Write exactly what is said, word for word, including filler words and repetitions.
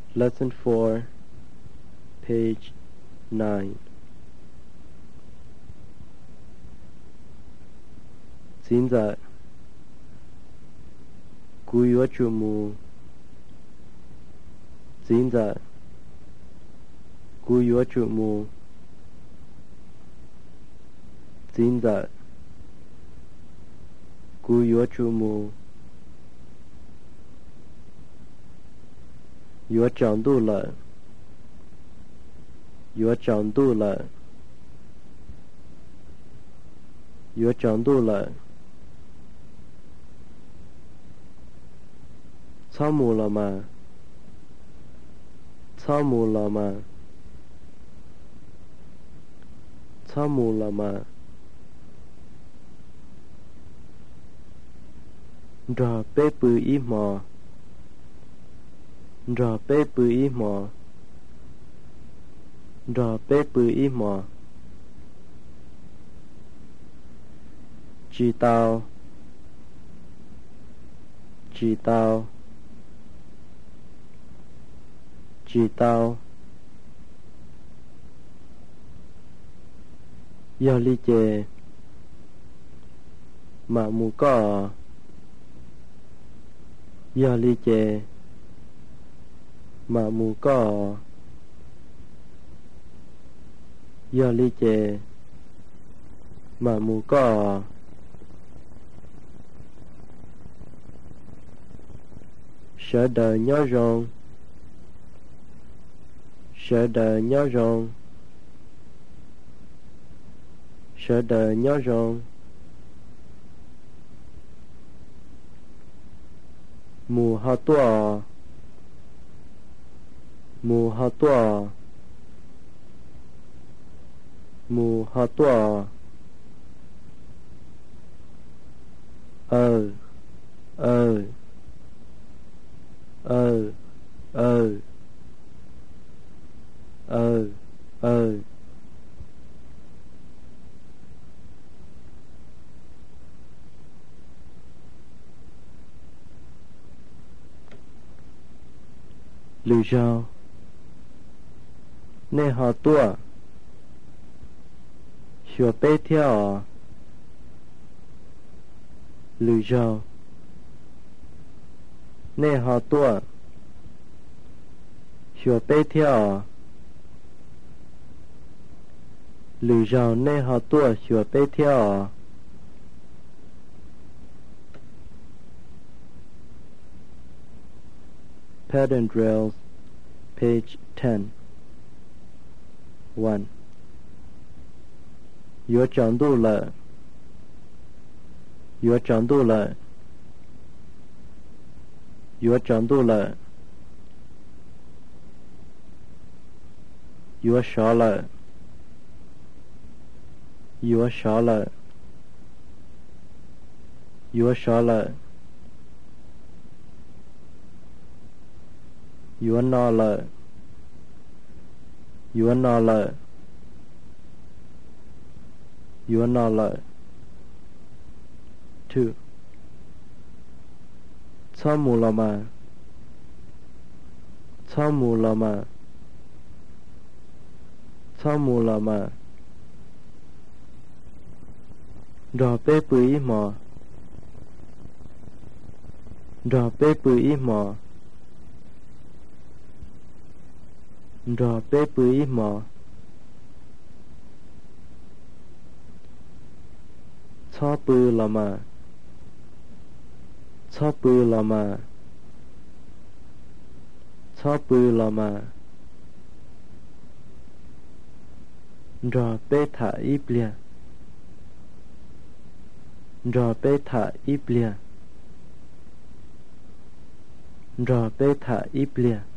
Lesson four, page nine. Xin dạ Cú yếu chủ mù. Xin dạ Cú yếu chủ mù. Xin dạ Cú yếu chủ mù. Yếu长度了Yếu长度了Yếu长度了草木了吗草木了吗草木了吗Rõ bê bự ý mò Rõ bê bự ý mò Rõ bê bự ý mò Chỉ tao Chỉ tao Chỉ tao Yo li chê Mà mù có Yo li chê Mà mù có Yo li chê Mà mù có Sợ đời nhớ rồng Sợ đời nhớ rồng Sợ đời nhớ rồng Mù hà tùa Mù hà tùa Mù hà tùa Ờ Ờ Ờ Ờ Ờ Ờ Lưu rau Nè họ tua Xua bê theo Lưu rau Nè họ tua Xua bê theo Lưu rau nè họ tua Xua bê theo Pattern drills, page ten. One. Yếu长度了Yếu长度了Yếu长度了Yếu少了Yếu少了Yếu少了Yếu no了Yếu no了Yếu no了 Two. 草木了吗草木了吗草木了吗Rõ bê bự ý mò Rõ bê bự ý mò Rõ bê bự ý mò Chó bự là mà Chó bự là mà Chó bự là mà Rõ bê thả ý bìa Rõ bê thả ý bìa Rõ bê thả ý bìa